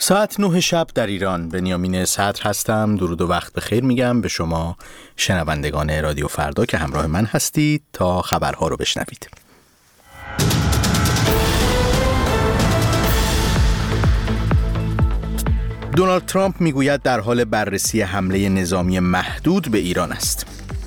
ساعت 9 شب در ایران. بنیامین صدر هستم. درود و وقت بخیر میگم به شما شنوندگان رادیو فردا که همراه من هستید تا خبرها رو بشنوید. دونالد ترامپ میگوید در حال بررسی حمله نظامی محدود به ایران است.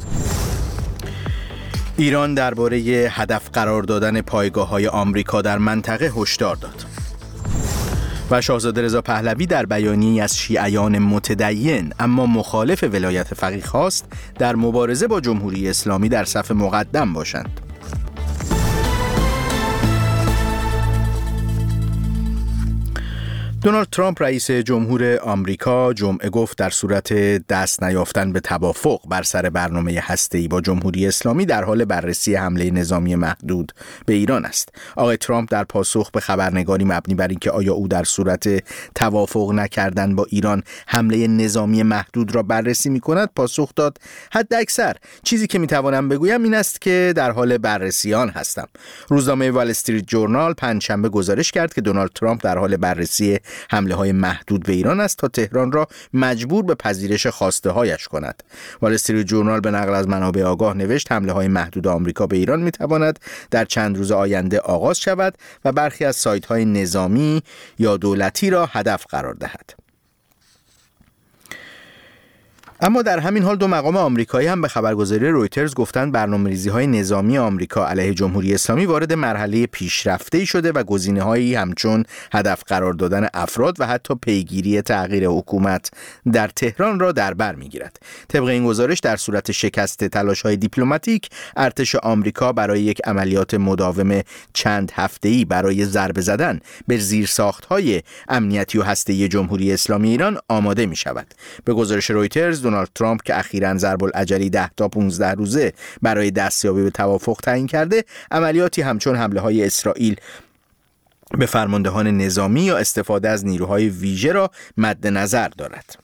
ایران درباره هدف قرار دادن پایگاه‌های آمریکا در منطقه هشدار داد. و شاهزاده رضا پهلوی در بیانیه‌ای از شیعیان متدین اما مخالف ولایت فقیه خواست در مبارزه با جمهوری اسلامی در صف مقدم باشند. دونالد ترامپ رئیس جمهور آمریکا جمعه گفت در صورت دست نیافتن به توافق بر سر برنامه هسته‌ای با جمهوری اسلامی در حال بررسی حمله نظامی محدود به ایران است. آقای ترامپ در پاسخ به خبرنگاری مبنی بر اینکه آیا او در صورت توافق نکردن با ایران حمله نظامی محدود را بررسی می‌کند پاسخ داد: حد اکثر چیزی که می‌توانم بگویم این است که در حال بررسی آن هستم. روزنامه وال استریت جورنال پنجشنبه گزارش کرد که دونالد ترامپ در حال بررسی حمله‌های محدود به ایران است تا تهران را مجبور به پذیرش خواسته‌هایش کند. وال استریت جورنال به نقل از منابع آگاه نوشت حمله‌های محدود آمریکا به ایران می‌تواند در چند روز آینده آغاز شود و برخی از سایت‌های نظامی یا دولتی را هدف قرار دهد. اما در همین حال دو مقام آمریکایی هم به خبرگزاری رویترز گفتند برنامه‌ریزی‌های نظامی آمریکا علیه جمهوری اسلامی وارد مرحله پیشرفته‌ای شده و گزینه‌هایی همچون هدف قرار دادن افراد و حتی پیگیری تغییر حکومت در تهران را در بر می‌گیرد. طبق این گزارش در صورت شکست تلاش‌های دیپلماتیک، ارتش آمریکا برای یک عملیات مداوم چند هفته‌ای برای ضربه زدن به زیرساخت‌های امنیتی و هسته‌ای جمهوری اسلامی ایران آماده می‌شود. به گزارش رویترز دونالد ترامپ که اخیراً ضرب العجلی 10 تا 15 روزه برای دستیابی به توافق تعیین کرده، عملیاتی همچون حمله‌های اسرائیل به فرماندهان نظامی یا استفاده از نیروهای ویژه را مد نظر دارد.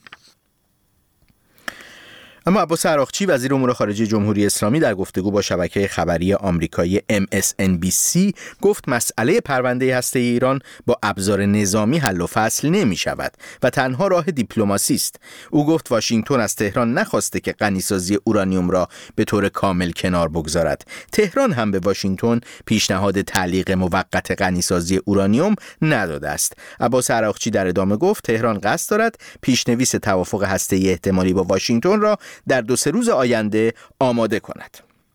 اما عباس عراقچی وزیر امور خارجه جمهوری اسلامی در گفتگو با شبکه خبری آمریکایی MSNBC گفت مسئله پرونده هسته‌ای ایران با ابزار نظامی حل و فصل نمی شود و تنها راه دیپلماسی است. او گفت واشنگتن از تهران نخواسته که غنیسازی اورانیوم را به طور کامل کنار بگذارد. تهران هم به واشنگتن پیشنهاد تعلیق موقت غنیسازی اورانیوم نداده است. عباس عراقچی در ادامه گفت تهران قصد دارد پیشنویس توافق هسته‌ای احتمالی با واشنگتن را در 2-3 روز آینده آماده کند.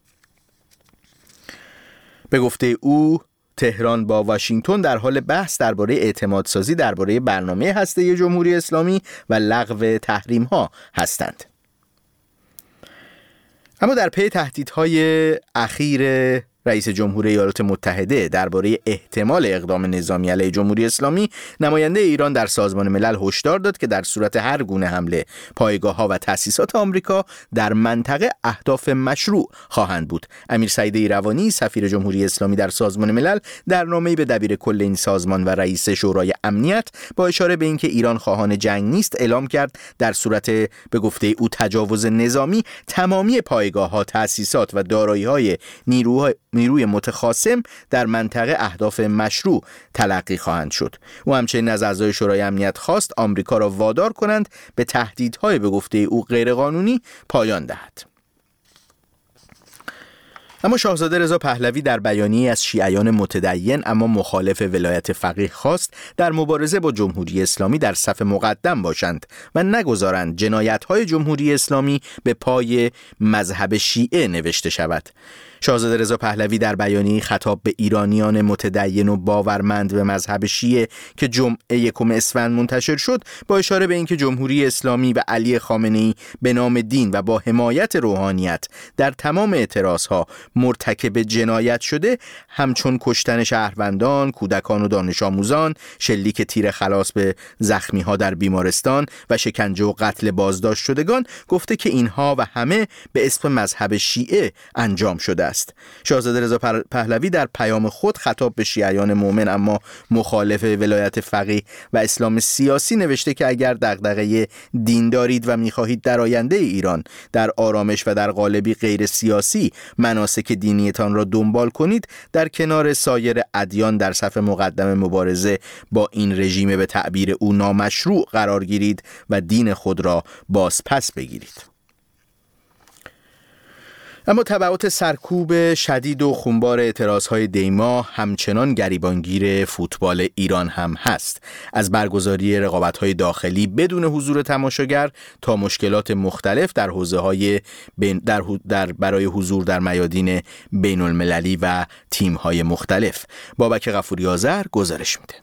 به گفته او تهران با واشنگتن در حال بحث درباره اعتمادسازی درباره برنامه هسته‌ای جمهوری اسلامی و لغو تحریم‌ها هستند. اما در پی تهدیدهای اخیر رئیس جمهور ایالات متحده درباره احتمال اقدام نظامی علیه جمهوری اسلامی، نماینده ایران در سازمان ملل هشدار داد که در صورت هر گونه حمله پایگاه‌ها و تأسیسات آمریکا در منطقه اهداف مشروع خواهند بود. امیر سعید ایروانی سفیر جمهوری اسلامی در سازمان ملل در نامه‌ای به دبیر کل این سازمان و رئیس شورای امنیت با اشاره به اینکه ایران خواهان جنگ نیست اعلام کرد در صورت به گفته او تجاوز نظامی تمامی پایگاه‌ها، تأسیسات و دارایی‌های نیروی متخاصم در منطقه اهداف مشروع تلقی خواهند شد. او همچنین از اعضای شورای امنیت خواست آمریکا را وادار کنند به تهدیدهای به گفته او غیرقانونی پایان دهد. اما شاهزاده رضا پهلوی در بیانیه‌ای از شیعیان متدین اما مخالف ولایت فقیه خواست در مبارزه با جمهوری اسلامی در صف مقدم باشند و نگذارند جنایت‌های جمهوری اسلامی به پای مذهب شیعه نوشته شود. شاهزاده رضا پهلوی در بیانیه‌ای خطاب به ایرانیان متدین و باورمند به مذهب شیعه که جمعه 1 اسفند منتشر شد، با اشاره به اینکه جمهوری اسلامی و علی خامنه‌ای به نام دین و با حمایت روحانیت در تمام اعتراضها مرتکب جنایت شده، همچون کشتن شهروندان، کودکان و دانش آموزان، شلیک تیر خلاص به زخمی‌ها در بیمارستان و شکنجه و قتل بازداشت شدگان، گفته که اینها و همه به اسم مذهب شیعه انجام شده است. است. شاهزاده رضا پهلوی در پیام خود خطاب به شیعیان مؤمن اما مخالف ولایت فقیه و اسلام سیاسی نوشته که اگر دغدغه دین دارید و می‌خواهید در آینده ایران در آرامش و در قالبی غیر سیاسی مناسک دینیتان را دنبال کنید، در کنار سایر ادیان در صف مقدم مبارزه با این رژیم به تعبیر او نامشروع قرار گیرید و دین خود را بازپس بگیرید. اما تبعات سرکوب شدید و خونبار اعتراضهای دیما همچنان گریبانگیر فوتبال ایران هم هست. از برگزاری رقابت‌های داخلی بدون حضور تماشاگر تا مشکلات مختلف در حوزه‌های برای حضور در میادین بین‌المللی و تیم‌های مختلف. بابک غفوری آذر گزارش میده.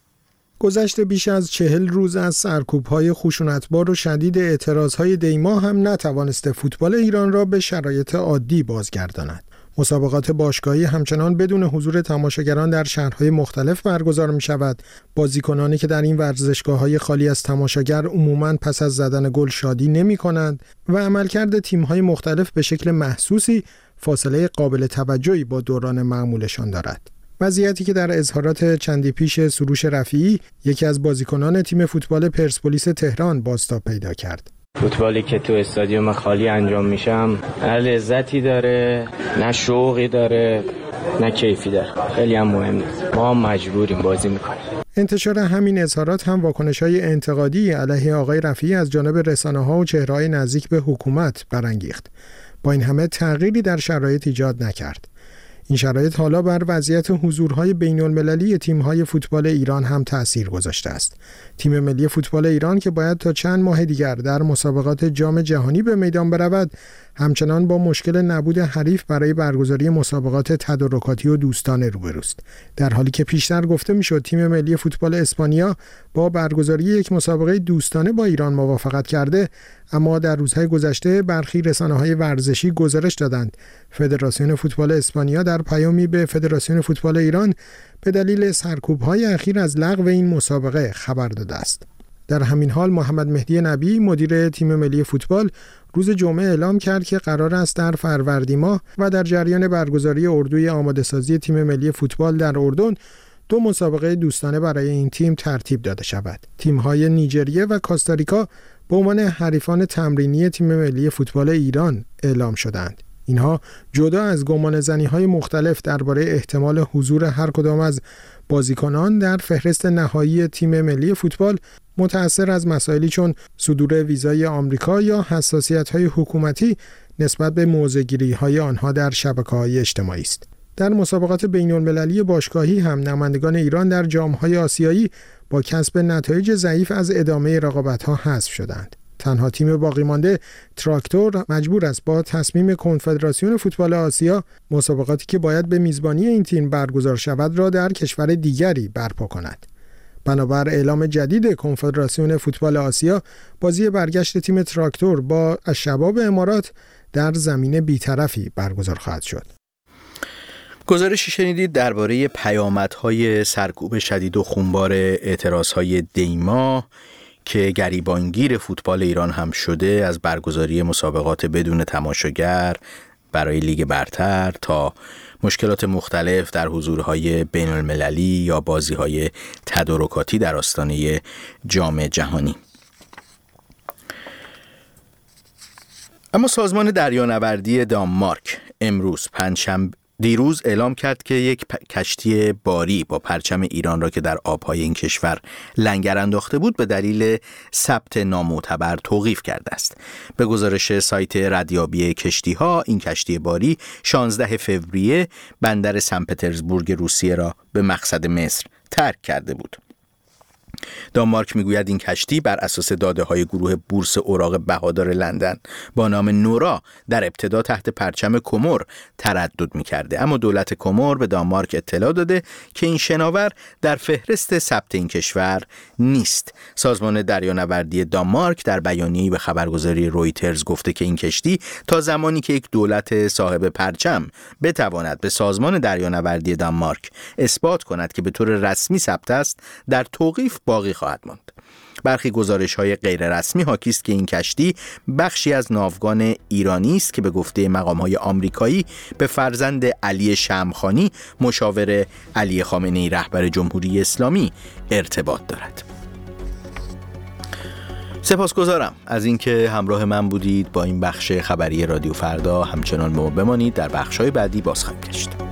گذشته بیش از 40 روز از سرکوب‌های خشونتبار و شدید اعتراضهای دیما هم نتوانسته فوتبال ایران را به شرایط عادی بازگرداند. مسابقات باشگاهی همچنان بدون حضور تماشاگران در شهرهای مختلف برگزار می‌شود. بازیکنانی که در این ورزشگاه‌های خالی از تماشاگر عموماً پس از زدن گل شادی نمی‌کنند و عملکرد تیم‌های مختلف به شکل محسوسی فاصله قابل توجهی با دوران معمولشان دارد. وضعیتی که در اظهارات چندی پیش سروش رفیعی، یکی از بازیکنان تیم فوتبال پرسپولیس تهران، بازتاب پیدا کرد. فوتبالی که تو استادیوم خالی انجام میشم نه لذتی داره، نه شوقی داره، نه کیفی داره. خیلی هم مهم نیست. ما هم مجبوریم بازی میکنیم. انتشار همین اظهارات هم واکنش‌های انتقادی علیه آقای رفیعی از جانب رسانه‌ها و چهره‌های نزدیک به حکومت برانگیخت. با این همه تغییری در شرایط ایجاد نکرد. این شرایط حالا بر وضعیت حضورهای بین‌المللی تیم‌های فوتبال ایران هم تأثیر گذاشته است. تیم ملی فوتبال ایران که باید تا چند ماه دیگر در مسابقات جام جهانی به میدان برود، همچنان با مشکل نبود حریف برای برگزاری مسابقات تدارکاتی و دوستانه روبروست. در حالی که پیشتر گفته میشد تیم ملی فوتبال اسپانیا با برگزاری یک مسابقه دوستانه با ایران موافقت کرده، اما در روزهای گذشته برخی رسانه‌های ورزشی گزارش دادند فدراسیون فوتبال اسپانیا در پیامی به فدراسیون فوتبال ایران به دلیل سرکوب‌های اخیر از لغو این مسابقه خبر داده است. در همین حال محمد مهدی نبی مدیر تیم ملی فوتبال روز جمعه اعلام کرد که قرار است در فروردین ماه و در جریان برگزاری اردوی آماده‌سازی تیم ملی فوتبال در اردن 2 مسابقه دوستانه برای این تیم ترتیب داده شود. تیم‌های نیجریه و کاستاریکا به عنوان حریفان تمرینی تیم ملی فوتبال ایران اعلام شدند. اینها جدا از گمانه‌زنی‌های مختلف درباره احتمال حضور هر کدام از بازیکنان در فهرست نهایی تیم ملی فوتبال متأثر از مسائلی چون صدور ویزای آمریکا یا حساسیت‌های حکومتی نسبت به موضع‌گیری‌های آنها در شبکه‌های اجتماعی است. در مسابقات بین‌المللی باشگاهی هم نمایندگان ایران در جام‌های آسیایی با کسب نتایج ضعیف از ادامه رقابت‌ها حذف شدند. تنها تیم باقی مانده تراکتور مجبور است با تصمیم کنفدراسیون فوتبال آسیا مسابقاتی که باید به میزبانی این تیم برگزار شود را در کشور دیگری برپا کند. بنابر اعلام جدید کنفدراسیون فوتبال آسیا، بازی برگشت تیم تراکتور با الشباب امارات در زمین بی‌طرفی برگزار خواهد شد. گزارشی شنیدید درباره پیامدهای سرکوب شدید و خونبار اعتراضهای دیما که گریبانگیر فوتبال ایران هم شده، از برگزاری مسابقات بدون تماشاگر برای لیگ برتر تا مشکلات مختلف در حضورهای بین المللی یا بازیهای تدارکاتی در آستانه جام جهانی. اما سازمان دریانوردی دانمارک دیروز اعلام کرد که یک کشتی باری با پرچم ایران را که در آبهای این کشور لنگر انداخته بود به دلیل ثبت نامعتبر توقیف کرده است. به گزارش سایت ردیابی کشتی‌ها، این کشتی باری 16 فوریه بندر سن پترزبورگ روسیه را به مقصد مصر ترک کرده بود. دانمارک میگوید این کشتی بر اساس داده‌های گروه بورس اوراق بهادار لندن با نام نورا در ابتدا تحت پرچم کمور تردد می‌کرده، اما دولت کمور به دانمارک اطلاع داده که این شناور در فهرست ثبت این کشور نیست. سازمان دریانوردی دانمارک در بیانیه‌ای به خبرگزاری رویترز گفته که این کشتی تا زمانی که یک دولت صاحب پرچم بتواند به سازمان دریانوردی دانمارک اثبات کند که به طور رسمی ثبت است، در توقیف باقی خواهد ماند. برخی گزارش‌های غیررسمی حاکی است که این کشتی بخشی از ناوگان ایرانی است که به گفته مقام‌های آمریکایی به فرزند علی شمخانی مشاور علی خامنه‌ای رهبر جمهوری اسلامی ارتباط دارد. سپاسگزارم از اینکه همراه من بودید. با این بخش خبری رادیو فردا همچنان با ما بمانید. در بخش‌های بعدی باز خواهیم گشت.